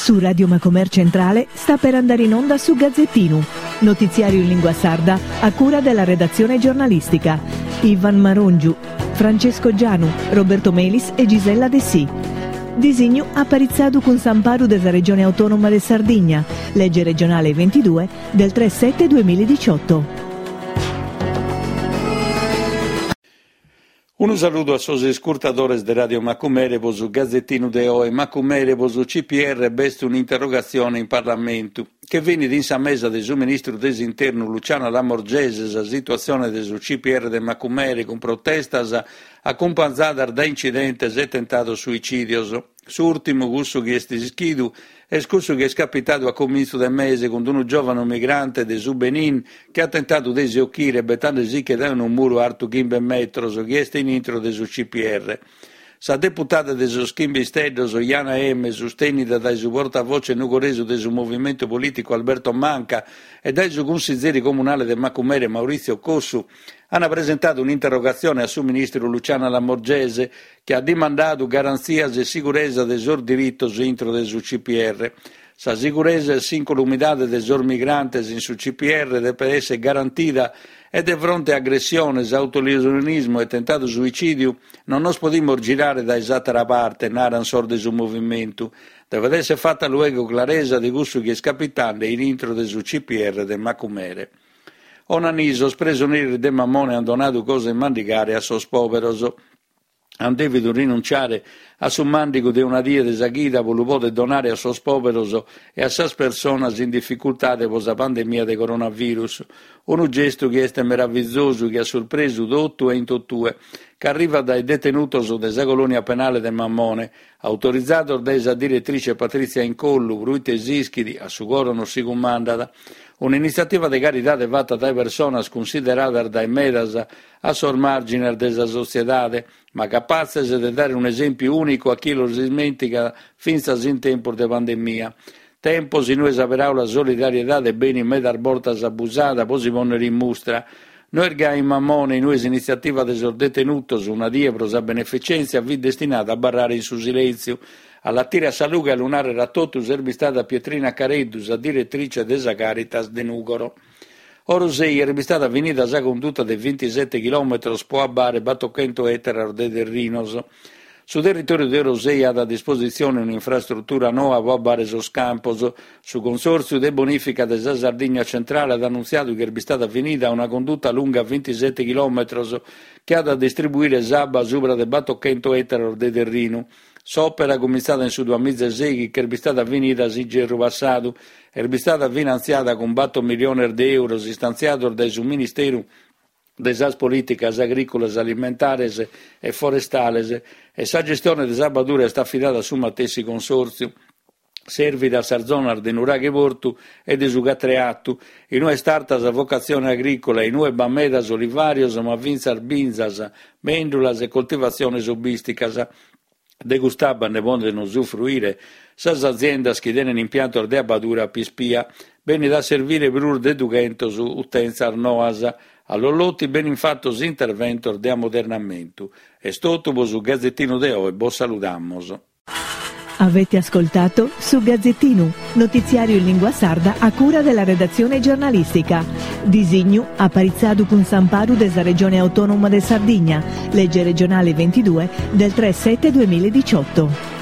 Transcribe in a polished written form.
Su Radio Macomer Centrale sta per andare in onda su Gazzettino, notiziario in lingua sarda a cura della redazione giornalistica. Ivan Marongiu, Francesco Gianu, Roberto Melis e Gisella De Sì. Disegno apparizzado con Samparu della Regione Autonoma de Sardigna, legge regionale 22 del 3/7/2018. Un saluto a sos ascoltadores de Radio Macumere, su Gazzettino de Oe, Macumere, su CPR, best un'interrogazione in Parlamento, che viene in sa mesa del suo ministro dell'interno Luciano Lamorgese, la situazione del suo CPR de Macumere, con protestas accompagnata da incidentes e tentato suicidio. S'ultimo gusto che è schidu è scusso che è scapitato a comincio del mese con un giovane migrante de Benin che ha tentato di eseguire betando sì che da un muro arto 15 metros che è in intro del CPR. Sa deputata de Schimbi Steddos, Iana M, sostenida dai suo portavoce nugoreso del suo movimento politico Alberto Manca e dai suo consigliere comunale del Macumere Maurizio Cossu, hanno presentato un'interrogazione al suo ministro Luciano Lamorgese che ha demandato garanzie e sicurezza del suo diritto intro del suo CPR. Sa sicurezza e l'incolumità dei suoi migranti in su CPR deve essere garantita e di fronte a aggressione, autolesionismo e tentato suicidio non nos possiamo girare da esatta parte, naran sordi sul movimento. Deve essere fatta luego clarezza di gusto che è scapitando in intro del suo CPR del Macumere. Onaniso, prigionieri de Mammone, hanno donato cose in mandigare a sos poveros. Han devido rinunciare a su mandico di una dia de Zaghida, voluto de donare a sos poveros e a sas personas in difficoltà dopo la pandemia del coronavirus. Un gesto che è meraviglioso, che ha sorpreso tutto e in tuttue, che arriva dai detenutos della colonia penale del Mammone, autorizzato dalla direttrice Patrizia Incollu, Bruite Zischidi, a su coro non si comandata. Un'iniziativa di carità fatta da persone considerate dai medas a sormargine della società, ma capace di dare un esempio unico a chi lo dimentica finza in tempo di pandemia. Tempo si noi saperà la solidarietà dei beni medar bortas abusata, poi si ponere in mostra. Noi ergai in Mammone, in noi iniziativa del detenuto su una die pro sa beneficenza vi destinata a barrare in su silenzio. Alla tira saluga lunare rattotus erbistata Pietrina Careddus, a direttrice desa Caritas de Nugoro. Orosei erbistata venita sa condotta de 27 km po abbare Battochento Etera de Terrinos. Su territorio di Orosei ha a disposizione un'infrastruttura nuova po abbare sos campos. Su consorzio de bonifica de sa Sardegna Centrale ha annunziato che erbistata venita una condotta lunga 27 km che ha da distribuire sabba sopra de Battochento Etera de Terrino. S'opera cominciata in su 2006 che è stata finita in giro passato, è stata finanziata con 4 milioni di euro stanziato dal suo Ministero delle Politiche Agricole, Alimentari e Forestali e sa gestione della sabbatura sta affidata su Mattessi Consorzio. Servi da Sarzona de Nuraghe Portu e de Sugatreattu, in noi startas a vocazione agricola, in noi bamedas olivarios, ma vinzar binzas, mendulas e coltivazione subisticas. Degustaban ne vogliono usufruire sas aziendas che tenen impianto de abbadura a Pispia, bene da servire per dedugento su utenza arnoasa, all'ollotti ben infattos interventor de ammodernamento. E stottubo su Gazzettino de Oe, bo saludamos. Avete ascoltato su Gazzettino, notiziario in lingua sarda a cura della redazione giornalistica. Disegno apparizzado con Samparu della Regione Autonoma de Sardigna, legge regionale 22 del 3/7/2018.